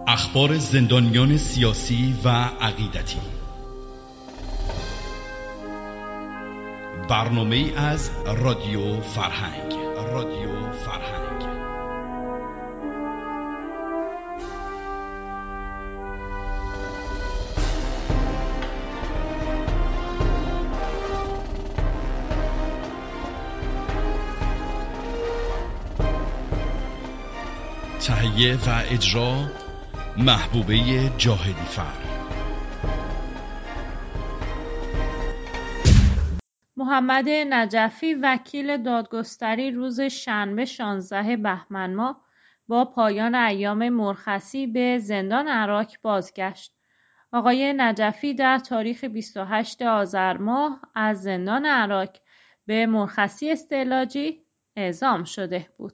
اخبار زندانیان سیاسی و عقیدتی. برنامه‌ای از رادیو فرهنگ. تهیه و اجرا محبوبه جاهدی فر. محمد نجفی وکیل دادگستری روز شنبه 16 بهمن ماه با پایان ایام مرخصی به زندان عراک بازگشت. آقای نجفی در تاریخ 28 آذر ماه از زندان عراک به مرخصی استعلاجی اعزام شده بود.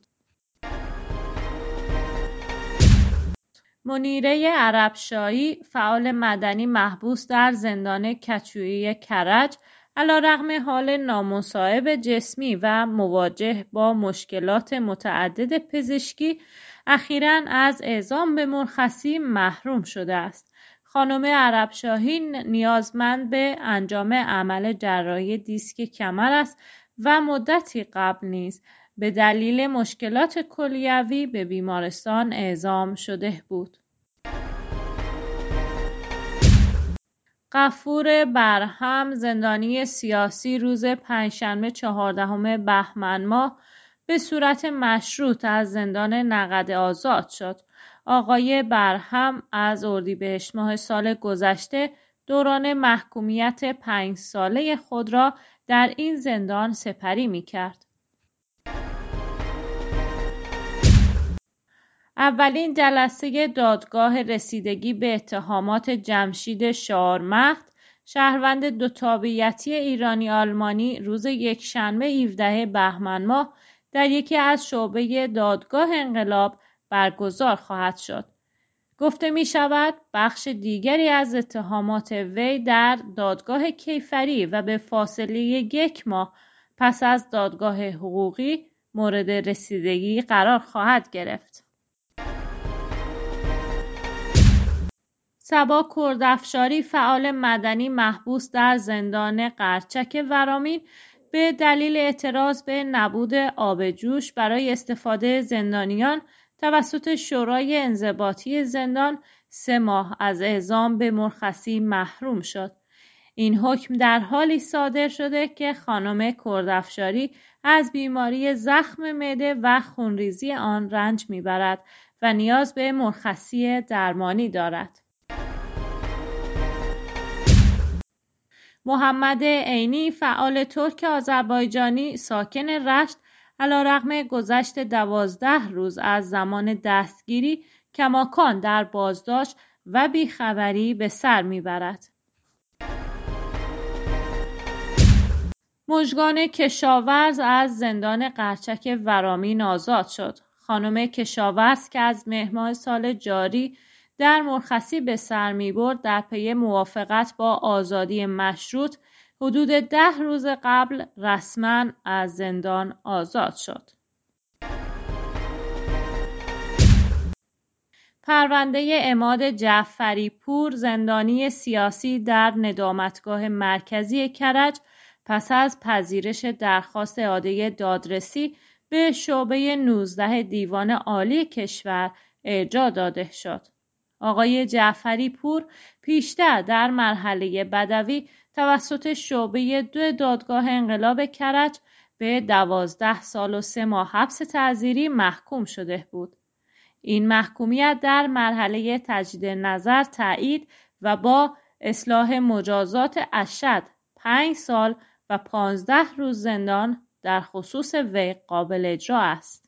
منیره عربشاهی فعال مدنی محبوس در زندان کچویی کرج علیرغم حال نامصائب جسمی و مواجه با مشکلات متعدد پزشکی اخیراً از اعزام به مرخصی محروم شده است. خانم عربشاهی نیازمند به انجام عمل جراحی دیسک کمر است و مدتی قبل نیز به دلیل مشکلات کلیوی به بیمارستان اعزام شده بود. غفور برهم زندانی سیاسی روز پنجشنبه 14 بهمن ماه به صورت مشروط از زندان نقده آزاد شد. آقای برهم از اردیبهشت ماه سال گذشته دوران محکومیت 5 ساله خود را در این زندان سپری می‌کرد. اولین جلسه دادگاه رسیدگی به اتهامات جمشید شارمخت شهروند دو تابعیتی ایرانی آلمانی روز یکشنبه 17 بهمن ماه در یکی از شعبه دادگاه انقلاب برگزار خواهد شد. گفته می شود بخش دیگری از اتهامات وی در دادگاه کیفری و به فاصله 1 ماه پس از دادگاه حقوقی مورد رسیدگی قرار خواهد گرفت. صبا کردافشاری فعال مدنی محبوس در زندان قرچک ورامین به دلیل اعتراض به نبود آب جوش برای استفاده زندانیان توسط شورای انضباطی زندان 3 ماه از اعزام به مرخصی محروم شد. این حکم در حالی صادر شده که خانم کردافشاری از بیماری زخم معده و خونریزی آن رنج میبرد و نیاز به مرخصی درمانی دارد. محمد عینی فعال ترک آذربایجانی ساکن رشت علیرغم گذشت 12 روز از زمان دستگیری کماکان در بازداشت و بیخبری به سر میبرد. مژگان کشاورز از زندان قرچک ورامین آزاد شد. خانم کشاورز که از مهر سال جاری در مرخصی به سر می‌برد در پی موافقت با آزادی مشروط حدود 10 روز قبل رسما از زندان آزاد شد. پرونده عماد جعفری پور زندانی سیاسی در ندامتگاه مرکزی کرج پس از پذیرش درخواست اعاده دادرسی به شعبه 19 دیوان عالی کشور ارجاع داده شد. آقای جعفری پور پیشتر در مرحله بدوی توسط شعبه 2 دادگاه انقلاب کرج به 12 سال و 3 ماه حبس تعزیری محکوم شده بود. این محکومیت در مرحله تجدید نظر تایید و با اصلاح مجازات اشد 5 سال و 15 روز زندان در خصوص وی قابل اجرا است.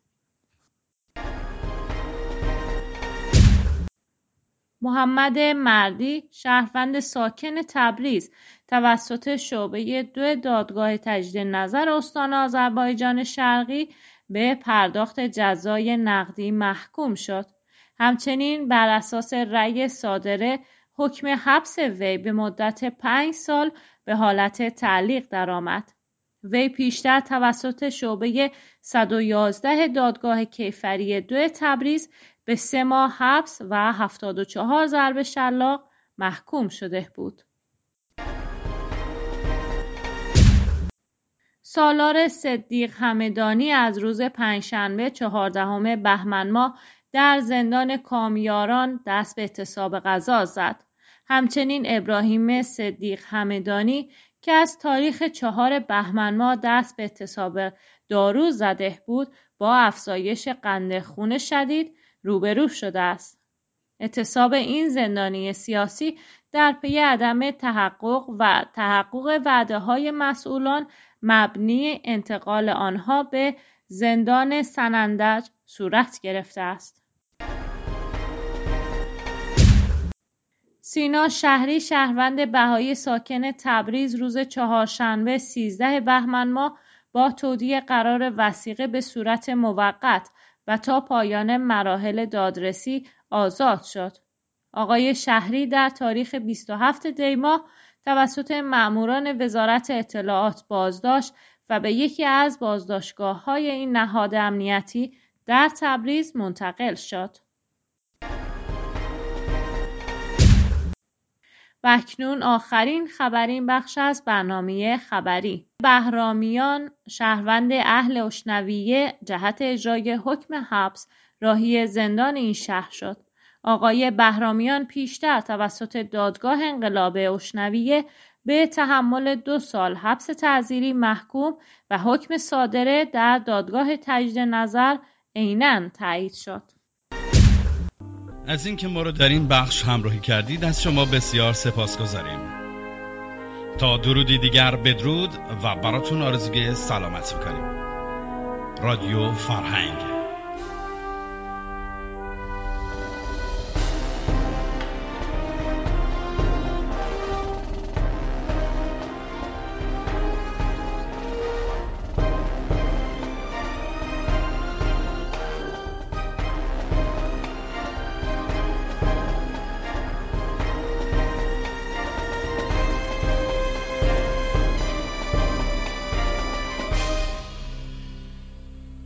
محمد مردی شهروند ساکن تبریز توسط شعبه 2 دادگاه تجدید نظر استان آذربایجان شرقی به پرداخت جزای نقدی محکوم شد. همچنین بر اساس رأی صادره حکم حبس وی به مدت 5 سال به حالت تعلیق درآمد. وی پیشتر توسط شعبه 111 دادگاه کیفری 2 تبریز به 3 ماه حبس و 74 ضرب شلاق محکوم شده بود. سالار صدیق همدانی از روز پنجشنبه 14 بهمن ماه در زندان کامیاران دست به اعتصاب غذا زد. همچنین ابراهیم صدیق همدانی که از تاریخ 4 بهمن ماه دست به اعتصاب دارو زده بود با افزایش قند خون شدید روبرو شده است. اعتصاب این زندانی سیاسی در پی عدم تحقق وعده‌های مسئولان مبنی انتقال آنها به زندان سنندج صورت گرفته است. سینا شهری شهروند بهایی ساکن تبریز روز چهارشنبه 13 بهمن ماه با تودیع قرار وثیقه به صورت موقت و تا پایان مراحل دادرسی آزاد شد. آقای شهری در تاریخ 27 دی ماه توسط مأموران وزارت اطلاعات بازداشت و به یکی از بازداشتگاه‌های این نهاد امنیتی در تبریز منتقل شد. و اکنون آخرین خبرین بخش از برنامه خبری. بهرامیان شهروند اهل اشنویه جهت اجرای حکم حبس راهی زندان این شهر شد. آقای بهرامیان پیشتر توسط دادگاه انقلاب اشنویه به تحمل 2 سال حبس تعزیری محکوم و حکم صادره در دادگاه تجدید نظر عیناً تایید شد. از اینکه ما رو در این بخش همراهی کردید از شما بسیار سپاسگزاریم. تا درودی دیگر بدرود و براتون آرزوی سلامت میکنیم. رادیو فرهنگ.